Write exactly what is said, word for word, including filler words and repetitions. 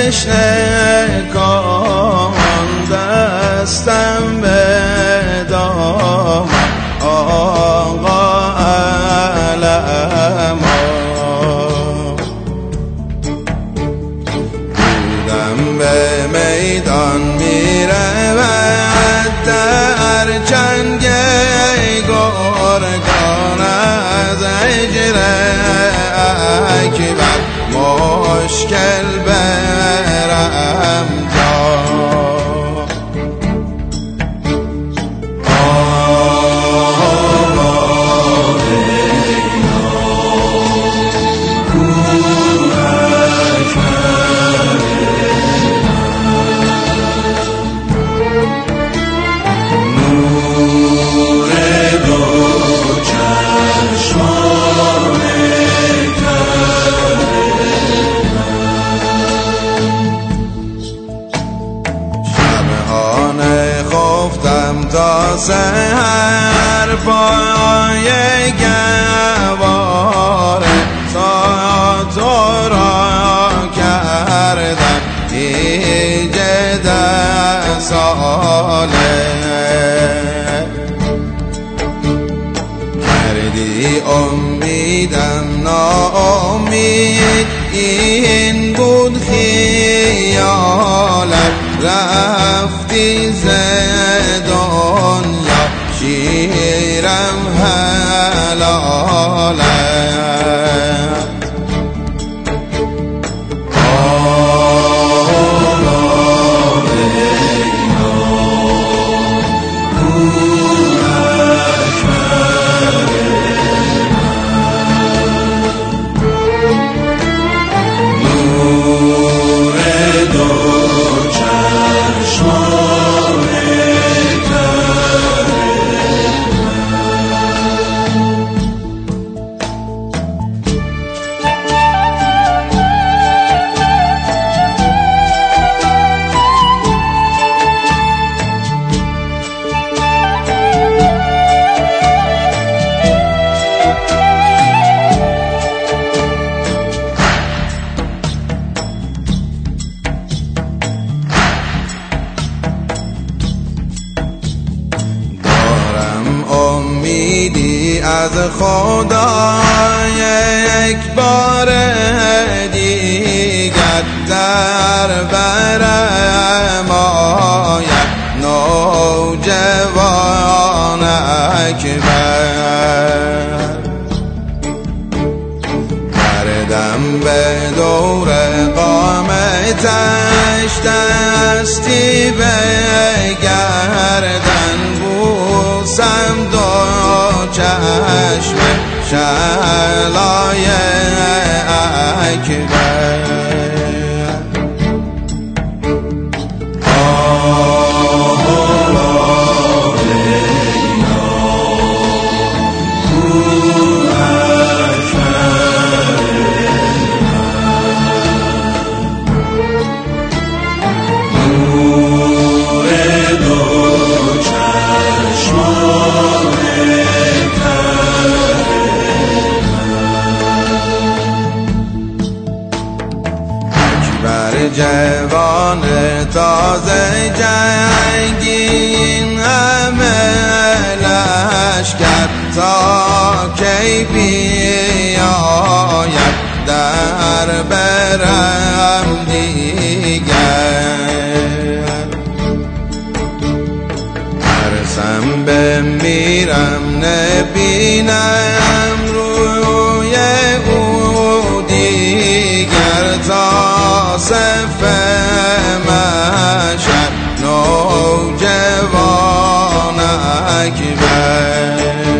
تشنه کن دستم بدام آقا علم بودم به میدان میره و در چنگ گرگان از هجر اکبر مشکل برم جا تا سحر پای گواره تا تو را کردم ایجاد ساله کردی امیدم ناامید این بود خیالم رفتی ز دنیا شیرم حلاله امیدی از خدا یک بار دیگر در برم آید نوجوان اکبر کردم به دور قامتش دستی به گردن بوسم دو چشم شعلای اکبر جوان تازه جنگین همه لشکر تا کی بیاید در برم دیگر ترسم بمیرم نبینم روی او دیگر تا صف محشر نوجوان اکبر